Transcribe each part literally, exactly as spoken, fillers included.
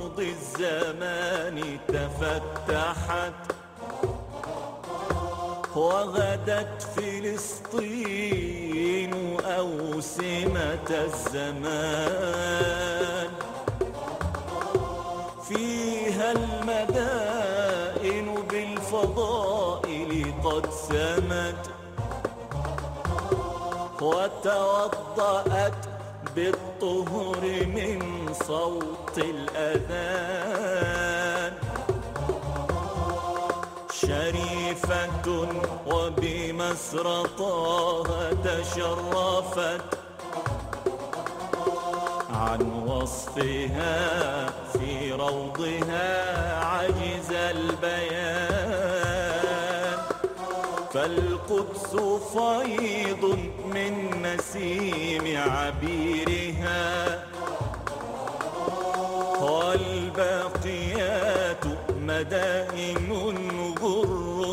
أرض الزمان تفتحت وغدت فلسطين أوسمة الزمان، فيها المدائن بالفضائل قد سمت وتوضأت بالطهر من صوت الأذان، شريفة وبمسرى طه تشرفت عن وصفها في روضها عجز البيان، فالقدس فيض من نسيم عبيرها، والباقيات مدائن غر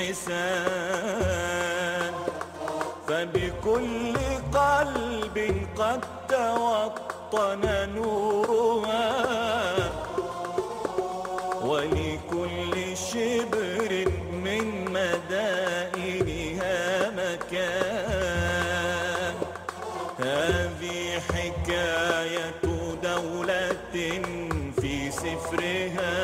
حسان، فبكل قلب قد توطن نورها، ولكل شبر من مدائنها مكان. هذه حكاية دولة في سفرها،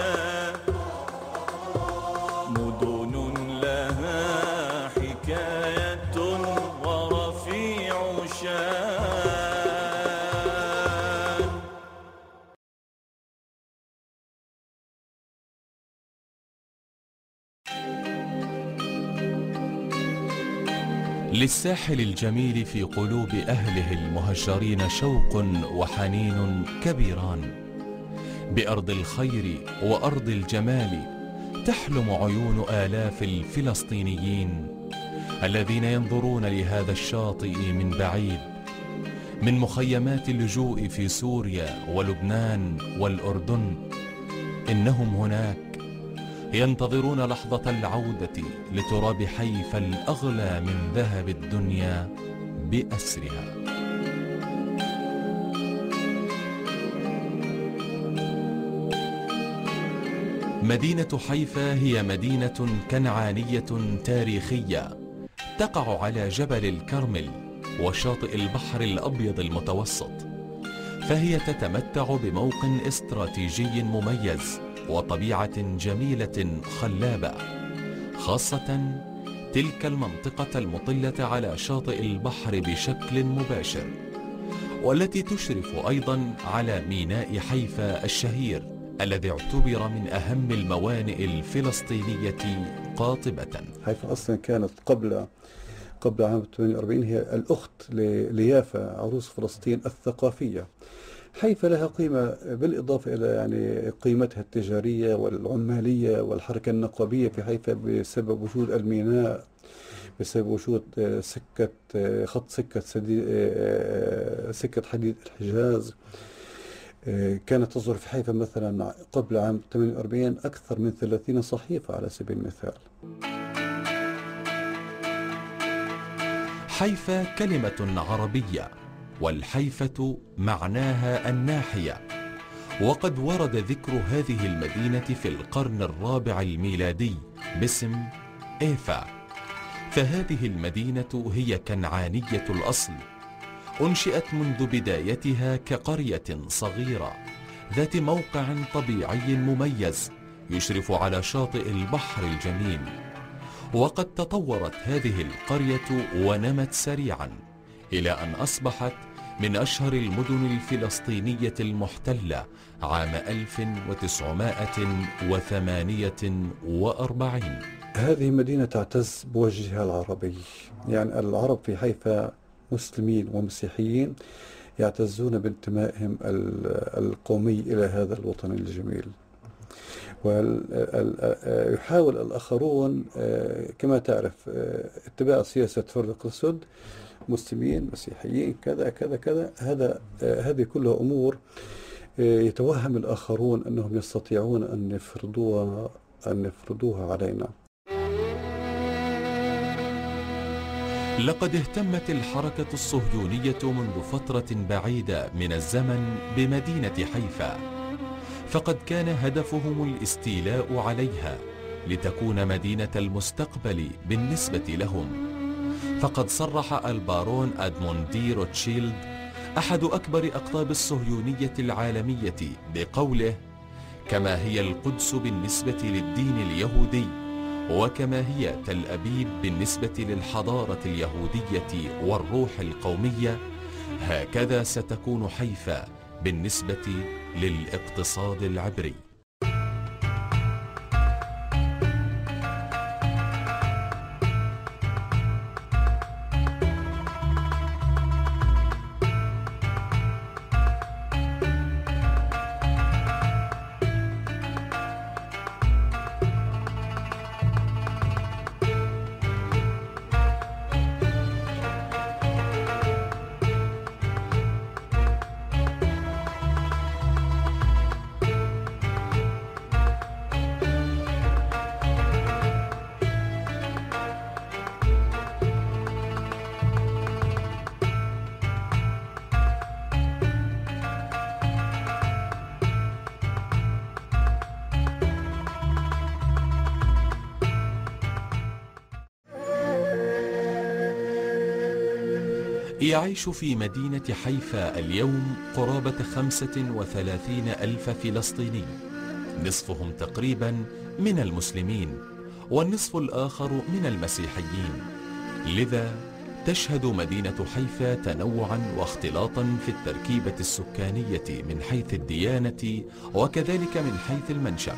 مدن لها حكاية ورفيع شان. للساحل الجميل في قلوب أهله المهجرين شوق وحنين كبيران. بأرض الخير وأرض الجمال تحلم عيون آلاف الفلسطينيين الذين ينظرون لهذا الشاطئ من بعيد، من مخيمات اللجوء في سوريا ولبنان والأردن. إنهم هناك ينتظرون لحظة العودة لتراب حيفا الأغلى من ذهب الدنيا بأسرها. مدينة حيفا هي مدينة كنعانية تاريخية تقع على جبل الكرمل وشاطئ البحر الأبيض المتوسط، فهي تتمتع بموقع استراتيجي مميز وطبيعة جميلة خلابة، خاصة تلك المنطقة المطلة على شاطئ البحر بشكل مباشر، والتي تشرف أيضا على ميناء حيفا الشهير الذي اعتبر من أهم الموانئ الفلسطينية قاطبة. حيفا أصلا كانت قبل قبل عام ثمانية وأربعين هي الأخت ليافا عروس فلسطين الثقافية. حيفا لها قيمة بالإضافة إلى يعني قيمتها التجارية والعمالية والحركة النقابية في حيفا بسبب وجود الميناء، بسبب وجود سكة خط سكة سكة حديد الحجاز. كانت تصدر في حيفا مثلا قبل عام ثمانية وأربعين أكثر من ثلاثين صحيفة على سبيل المثال. حيفا كلمة عربية، والحيفة معناها الناحية، وقد ورد ذكر هذه المدينة في القرن الرابع الميلادي باسم إيفا. فهذه المدينة هي كنعانية الأصل، أنشئت منذ بدايتها كقرية صغيرة ذات موقع طبيعي مميز يشرف على شاطئ البحر الجميل. وقد تطورت هذه القرية ونمت سريعا إلى أن أصبحت من أشهر المدن الفلسطينية المحتلة عام ألف وتسعمائة وثمانية وأربعين. هذه مدينة تعتز بوجهها العربي، يعني العرب في حيفا مسلمين ومسيحيين يعتزون بانتمائهم القومي إلى هذا الوطن الجميل. ويحاول الآخرون كما تعرف اتباع سياسة فرق السد، مسلمين مسيحيين كذا كذا كذا. هذا هذه كلها أمور يتوهم الآخرون أنهم يستطيعون أن يفرضوها أن يفرضوها علينا. لقد اهتمت الحركة الصهيونية منذ فترة بعيدة من الزمن بمدينة حيفا، فقد كان هدفهم الاستيلاء عليها لتكون مدينة المستقبل بالنسبة لهم. فقد صرح البارون أدموند دي روتشيلد أحد أكبر أقطاب الصهيونية العالمية بقوله: كما هي القدس بالنسبة للدين اليهودي، وكما هي تل أبيب بالنسبة للحضارة اليهودية والروح القومية، هكذا ستكون حيفا بالنسبة للاقتصاد العبري. يعيش في مدينة حيفا اليوم قرابة خمسة وثلاثين ألف فلسطيني، نصفهم تقريبا من المسلمين والنصف الآخر من المسيحيين. لذا تشهد مدينة حيفا تنوعا واختلاطا في التركيبة السكانية من حيث الديانة وكذلك من حيث المنشأ.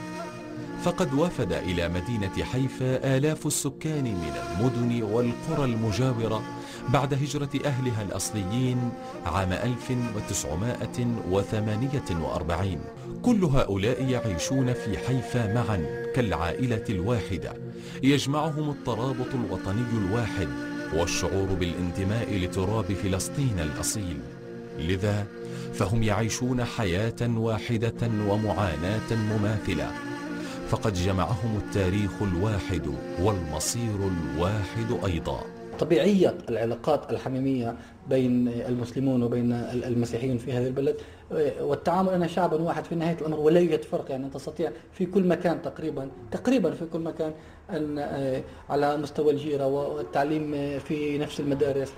فقد وفد إلى مدينة حيفا آلاف السكان من المدن والقرى المجاورة بعد هجرة أهلها الأصليين عام ألف وتسعمائة وثمانية وأربعين. كل هؤلاء يعيشون في حيفا معا كالعائلة الواحدة، يجمعهم الترابط الوطني الواحد والشعور بالانتماء لتراب فلسطين الأصيل. لذا فهم يعيشون حياة واحدة ومعاناة مماثلة، فقد جمعهم التاريخ الواحد والمصير الواحد أيضا. طبيعية العلاقات الحميمية بين المسلمون وبين المسيحيين في هذا البلد، والتعامل أنا شعب واحد في نهاية الأمر، ولا يوجد فرق. يعني تستطيع في كل مكان تقريبا تقريبا في كل مكان أن على مستوى الجيرة والتعليم في نفس المدارس،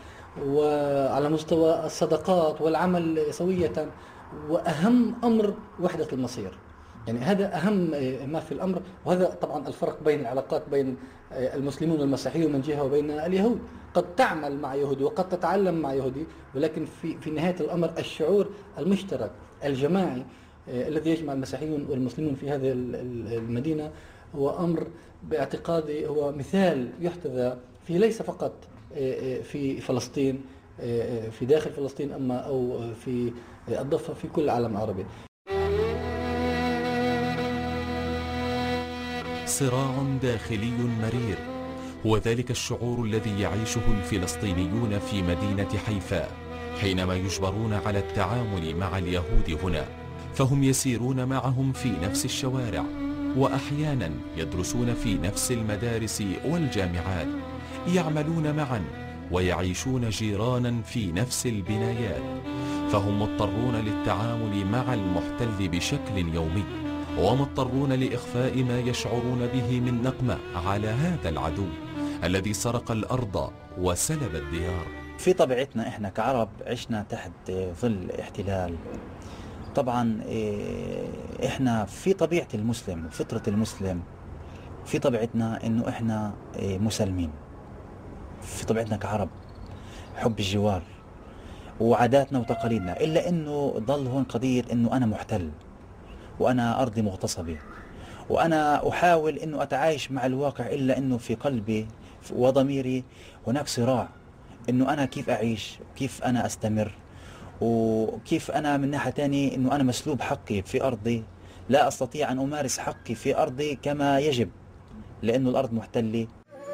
وعلى مستوى الصداقات والعمل سوية، وأهم أمر وحدة المصير. يعني هذا أهم ما في الأمر. وهذا طبعا الفرق بين العلاقات بين المسلمون والمسيحيون من جهة وبين اليهود. قد تعمل مع يهودي وقد تتعلم مع يهودي، ولكن في في نهاية الأمر الشعور المشترك الجماعي الذي يجمع المسيحيون والمسلمون في هذه المدينة هو أمر باعتقادي هو مثال يحتذى فيه، ليس فقط في فلسطين في داخل فلسطين أما أو في الضفة، في كل العالم العربي. صراع داخلي مرير هو ذلك الشعور الذي يعيشه الفلسطينيون في مدينة حيفا حينما يجبرون على التعامل مع اليهود هنا، فهم يسيرون معهم في نفس الشوارع، وأحيانا يدرسون في نفس المدارس والجامعات، يعملون معا ويعيشون جيرانا في نفس البنايات، فهم مضطرون للتعامل مع المحتل بشكل يومي، ومضطرون لإخفاء ما يشعرون به من نقمة على هذا العدو الذي سرق الأرض وسلب الديار. في طبيعتنا إحنا كعرب عشنا تحت ظل احتلال. طبعا إحنا في طبيعة المسلم وفطرة المسلم، في طبيعتنا إنه إحنا مسلمين، في طبيعتنا كعرب حب الجوار وعاداتنا وتقاليدنا، إلا إنه ضل هون قضية إنه أنا محتل وأنا أرضي مغتصبة، وأنا أحاول أنه أتعايش مع الواقع، إلا أنه في قلبي وضميري هناك صراع أنه أنا كيف أعيش، كيف أنا أستمر، وكيف أنا من ناحية تانية أنه أنا مسلوب حقي في أرضي، لا أستطيع أن أمارس حقي في أرضي كما يجب لأنه الأرض محتلة.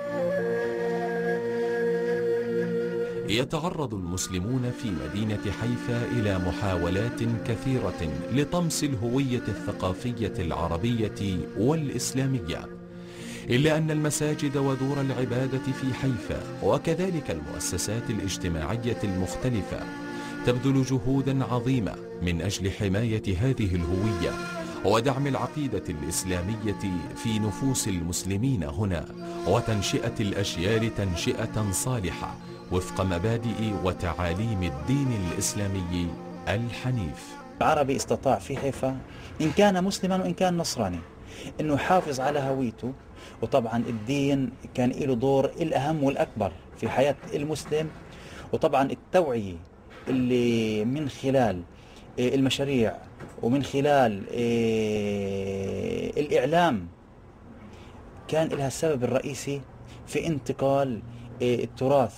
يتعرض المسلمون في مدينة حيفا إلى محاولات كثيرة لطمس الهوية الثقافية العربية والإسلامية، إلا أن المساجد ودور العبادة في حيفا وكذلك المؤسسات الاجتماعية المختلفة تبذل جهودا عظيمة من أجل حماية هذه الهوية ودعم العقيدة الإسلامية في نفوس المسلمين هنا، وتنشئة الأجيال تنشئة صالحة وفق مبادئ وتعاليم الدين الإسلامي الحنيف. العربي استطاع في حيفا إن كان مسلما وإن كان نصراني إنه يحافظ على هويته، وطبعا الدين كان له دور الأهم والأكبر في حياة المسلم، وطبعا التوعية اللي من خلال المشاريع ومن خلال الإعلام كان لها السبب الرئيسي في انتقال التراث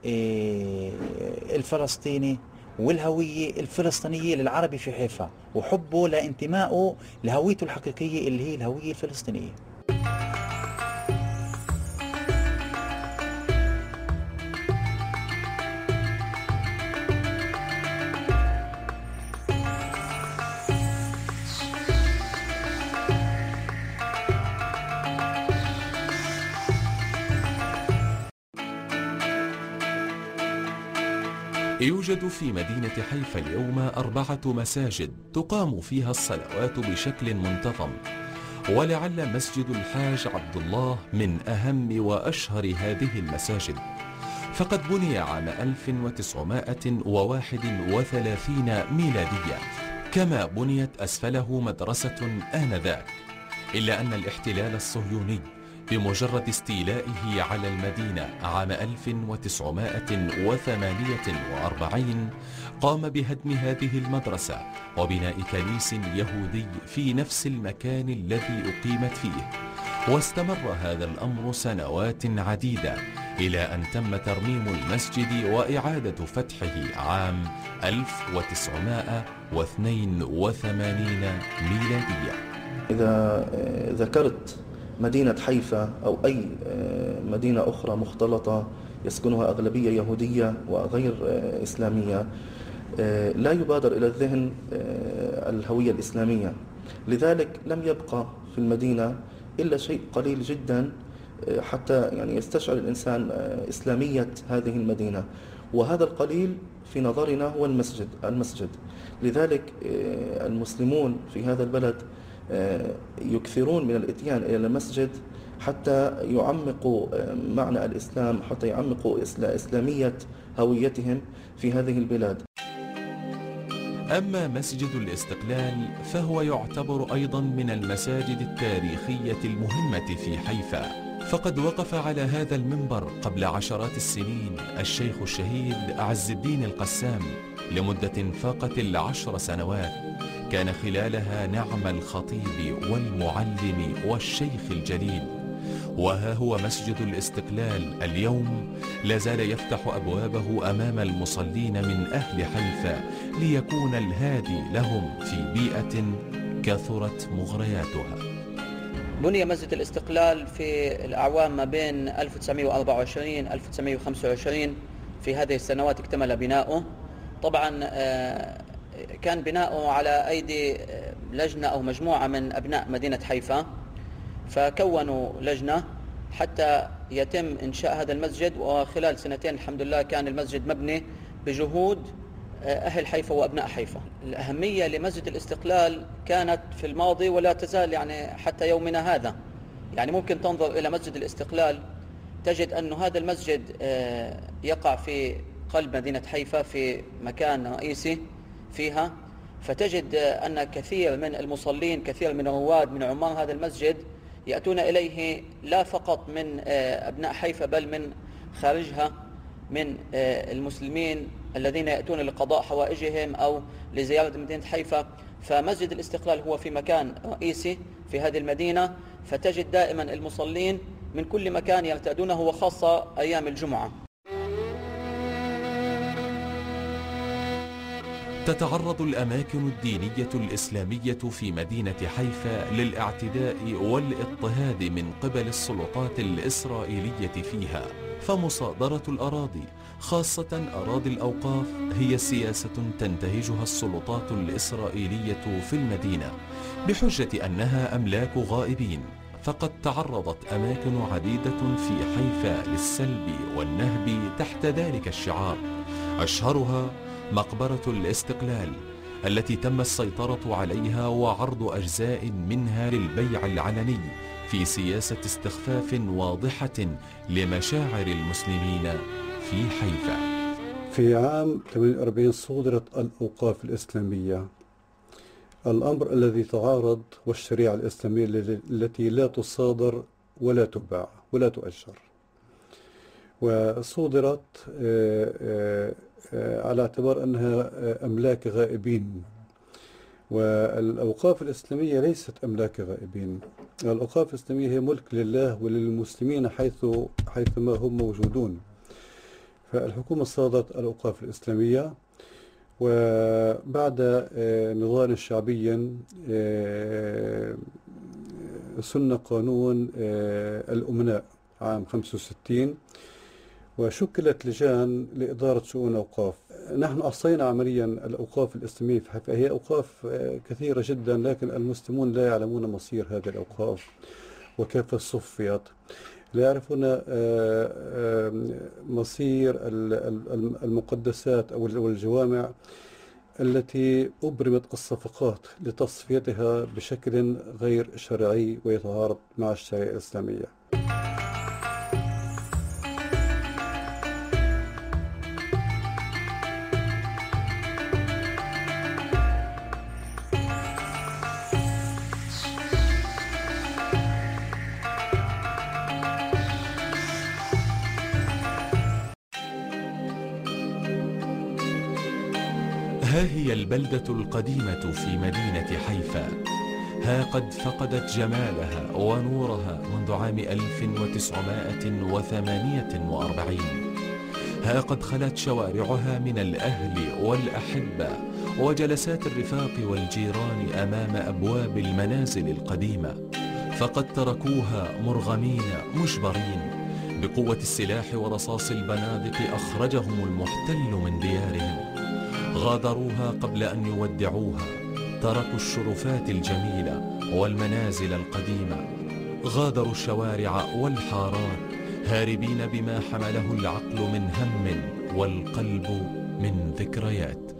الفلسطيني والهوية الفلسطينية للعربي في حيفا، وحبه لانتمائه لهويته الحقيقية اللي هي الهوية الفلسطينية. يوجد في مدينة حيفا اليوم أربعة مساجد تقام فيها الصلوات بشكل منتظم، ولعل مسجد الحاج عبد الله من أهم وأشهر هذه المساجد، فقد بني عام ألف وتسعمائة وواحد وثلاثين ميلادية، كما بنيت أسفله مدرسة آنذاك، إلا أن الاحتلال الصهيوني بمجرد استيلائه على المدينة عام ألف وتسعمائة وثمانية وأربعين قام بهدم هذه المدرسة وبناء كنيس يهودي في نفس المكان الذي أقيمت فيه، واستمر هذا الأمر سنوات عديدة إلى أن تم ترميم المسجد وإعادة فتحه عام ألف وتسعمائة واثنين وثمانين ميلادية. إذا ذكرت مدينة حيفا أو أي مدينة أخرى مختلطة يسكنها أغلبية يهودية وغير إسلامية، لا يبادر إلى الذهن الهوية الإسلامية، لذلك لم يبقى في المدينة إلا شيء قليل جدا حتى يعني يستشعر الإنسان إسلامية هذه المدينة، وهذا القليل في نظرنا هو المسجد المسجد لذلك المسلمون في هذا البلد يكثرون من الاتيان إلى المسجد حتى يعمقوا معنى الإسلام، حتى يعمقوا إسلامية هويتهم في هذه البلاد. أما مسجد الاستقلال فهو يعتبر أيضا من المساجد التاريخية المهمة في حيفا، فقد وقف على هذا المنبر قبل عشرات السنين الشيخ الشهيد أعز الدين القسام لمدة فاقت العشر سنوات، كان خلالها نعم الخطيب والمعلم والشيخ الجليل. وها هو مسجد الاستقلال اليوم لازال يفتح أبوابه أمام المصلين من أهل حيفا ليكون الهادي لهم في بيئة كثرت مغرياتها. بني مسجد الاستقلال في الأعوام ما بين ألف وتسعمائة وأربعة وعشرين ألف وتسعمائة وخمسة وعشرين، في هذه السنوات اكتمل بناؤه. طبعا كان بناؤه على أيدي لجنة أو مجموعة من أبناء مدينة حيفا، فكونوا لجنة حتى يتم إنشاء هذا المسجد، وخلال سنتين الحمد لله كان المسجد مبني بجهود أهل حيفا وأبناء حيفا. الأهمية لمسجد الاستقلال كانت في الماضي ولا تزال يعني حتى يومنا هذا. يعني ممكن تنظر إلى مسجد الاستقلال تجد أن هذا المسجد يقع في قلب مدينة حيفا في مكان رئيسي فيها، فتجد أن كثير من المصلين، كثير من الرواد من عمار هذا المسجد يأتون إليه لا فقط من أبناء حيفا بل من خارجها من المسلمين الذين يأتون لقضاء حوائجهم أو لزيارة مدينة حيفا. فمسجد الاستقلال هو في مكان رئيسي في هذه المدينة، فتجد دائما المصلين من كل مكان يرتادونه، وخاصة أيام الجمعة. تتعرض الأماكن الدينية الإسلامية في مدينة حيفا للاعتداء والاضطهاد من قبل السلطات الإسرائيلية فيها، فمصادرة الأراضي خاصة أراضي الأوقاف هي سياسة تنتهجها السلطات الإسرائيلية في المدينة بحجة أنها أملاك غائبين. فقد تعرضت أماكن عديدة في حيفا للسلب والنهب تحت ذلك الشعار، أشهرها مقبرة الاستقلال التي تم السيطرة عليها وعرض أجزاء منها للبيع العلني في سياسة استخفاف واضحة لمشاعر المسلمين في حيفا. في عام ثمانية وأربعين صدرت الأوقاف الإسلامية، الأمر الذي تعارض والشريعة الإسلامية التي لا تصادر ولا تباع ولا تؤجر، وصدرت على اعتبار أنها أملاك غائبين. والأوقاف الإسلامية ليست أملاك غائبين، الأوقاف الإسلامية هي ملك لله وللمسلمين حيث حيثما هم موجودون. فالحكومة صادرت الأوقاف الإسلامية، وبعد نضال شعبي سن قانون الأمناء عام خمسة وستين، وشكلت لجان لإدارة شؤون الأوقاف. نحن أحصينا عمليا الأوقاف الإسلامية في حيفا، هي أوقاف كثيرة جدا، لكن المسلمون لا يعلمون مصير هذه الأوقاف وكيف صفيت، لا يعرفون مصير المقدسات أو الجوامع التي أبرمت الصفقات لتصفيتها بشكل غير شرعي ويتعارض مع الشريعة الإسلامية. ها هي البلدة القديمة في مدينة حيفا، ها قد فقدت جمالها ونورها منذ عام ألف وتسعمائة وثمانية وأربعين، ها قد خلت شوارعها من الأهل والأحبة وجلسات الرفاق والجيران أمام أبواب المنازل القديمة، فقد تركوها مرغمين مجبرين. بقوة السلاح ورصاص البنادق أخرجهم المحتل من ديارهم، غادروها قبل أن يودعوها، تركوا الشرفات الجميلة والمنازل القديمة، غادروا الشوارع والحارات هاربين بما حمله العقل من هم والقلب من ذكريات.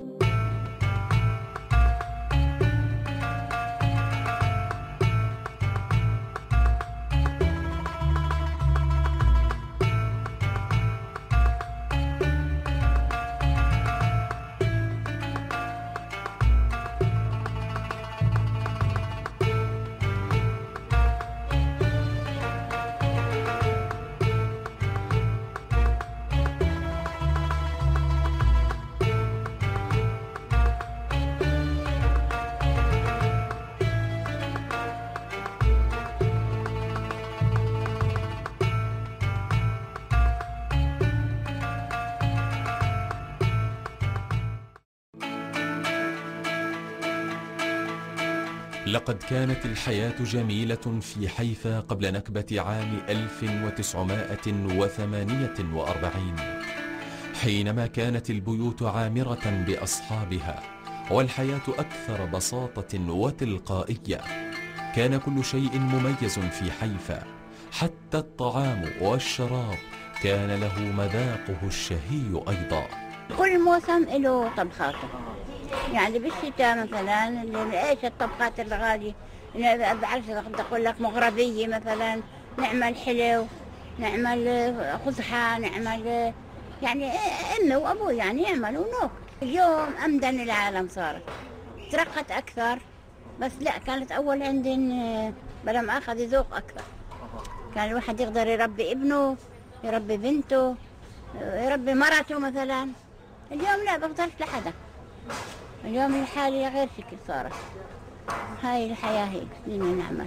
لقد كانت الحياة جميلة في حيفا قبل نكبة عام ألف وتسعمائة وثمانية وأربعين، حينما كانت البيوت عامرة بأصحابها والحياة أكثر بساطة وتلقائية. كان كل شيء مميز في حيفا، حتى الطعام والشراب كان له مذاقه الشهي أيضا. كل موسم له طبخاته، يعني بالشتاء مثلا ايش الطبخات الغالية، بعرف اقول لك مغربية مثلا، نعمل حلو، نعمل قزحة، نعمل يعني امي وابوي يعني يعملوا نوك. اليوم امدن العالم صارت، ترقت اكثر، بس لا كانت اول عندنا بلا ما اخذ ذوق اكثر. كان الواحد يقدر يربي ابنه، يربي بنته، يربي مرته مثلا. اليوم لا بقدرش لحدا، اليوم الحالة غير شكل صارت. هاي الحياة هيك بدنا نعمل.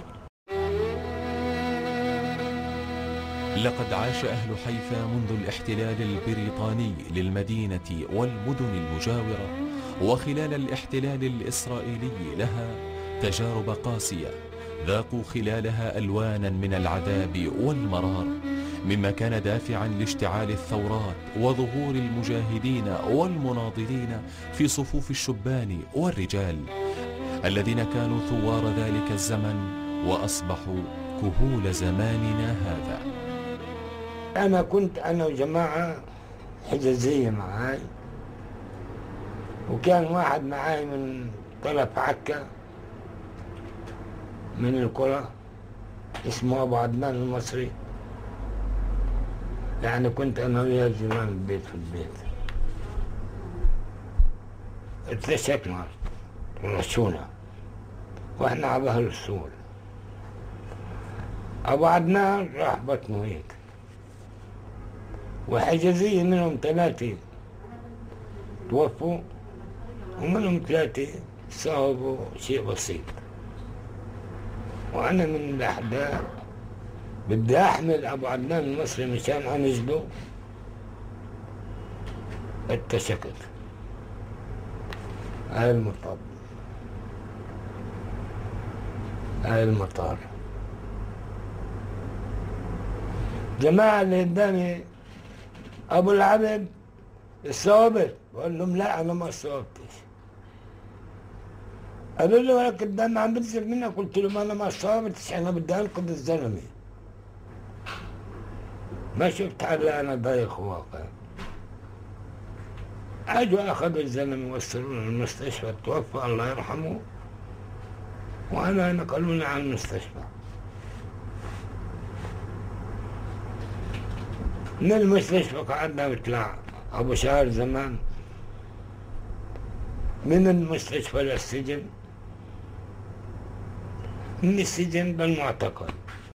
لقد عاش أهل حيفا منذ الاحتلال البريطاني للمدينة والمدن المجاورة وخلال الاحتلال الإسرائيلي لها تجارب قاسية، ذاقوا خلالها ألوانا من العذاب والمرار، مما كان دافعا لاشتعال الثورات وظهور المجاهدين والمناضلين في صفوف الشبان والرجال الذين كانوا ثوار ذلك الزمن وأصبحوا كهول زماننا هذا. أنا كنت أنا وجماعة حجازية معاي، وكان واحد معاي من طرف عكا من القرى اسمه أبو عدنان المصري، يعني كنت أنا وياه زمان البيت في البيت. اتلسكنا ورسونا واحنا على ظهر السور. أبو عدنان راح بطنه هيك، وحجازية منهم ثلاثة توفوا ومنهم ثلاثة صابوا شيء بسيط. وأنا من الأحداث بدي أحمل أبو عدنان المصري مشان أنزله، اتسكت على المطب على المطار. جماعة اللي قدامي أبو العبد صابت، بقول لهم لا أنا ما صابتش. قالوا لي ولك الدم عم بنزل منك، قلت لهم أنا ما صابتش، أنا بدي أنقذ الزلمة، ما شفت حالي أنا ضايق واقع. اجوا اخذوا الزلمه وصلونا المستشفى، توفى الله يرحمه، وانا نقلوني على المستشفى. من المستشفى قعدنا نطلع ابو شهر زمان، من المستشفى للسجن، من السجن للمعتقل.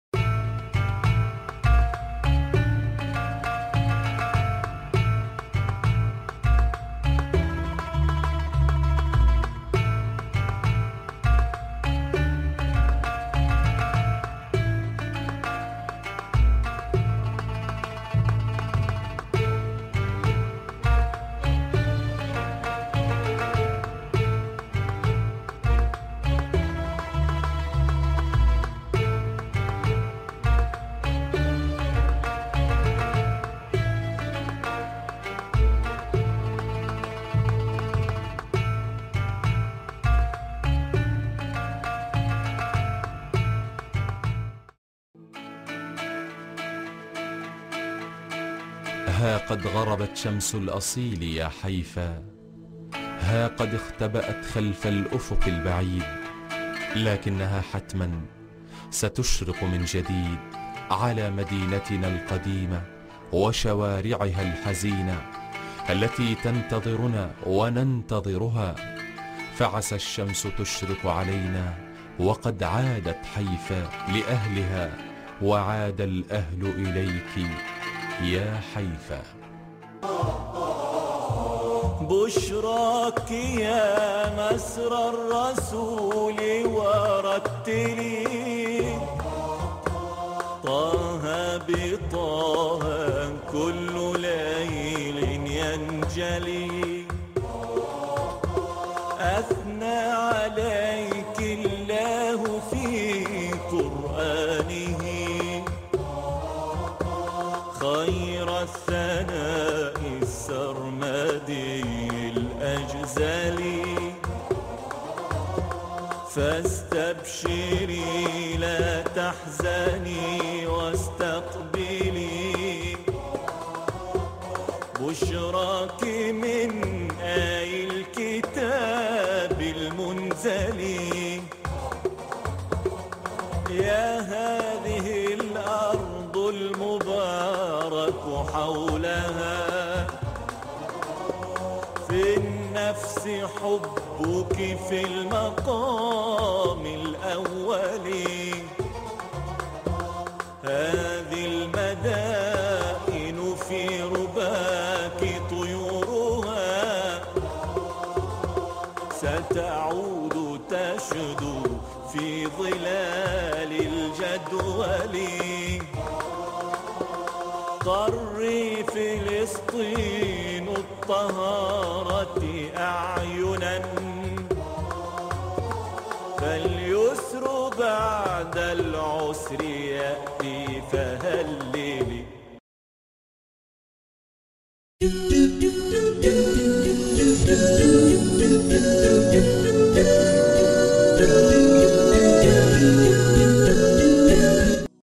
ها قد غربت شمس الأصيل يا حيفا، ها قد اختبأت خلف الأفق البعيد، لكنها حتما ستشرق من جديد على مدينتنا القديمة وشوارعها الحزينة التي تنتظرنا وننتظرها. فعسى الشمس تشرق علينا وقد عادت حيفا لأهلها، وعاد الأهل إليك يا حيفا. بشراك يا مسرى الرسول ورتلي، طه بطه كل ليل ينجلي، أثنى عليك الله في قرآنه خير الثناء السرمدي الأجزلي، فاستبشري لا تحزني واستقبلي، بشراك من آي الكتاب المنزل، يا هذه الأرض المبارك حولها، في النفس حبك في المقام الأول، هذه المدائن في رباك طيورها، ستعود تشدو في ظلال الجدول، قري فلسطين الطهارة أعينا، فاليسر بعد العسر يأتي.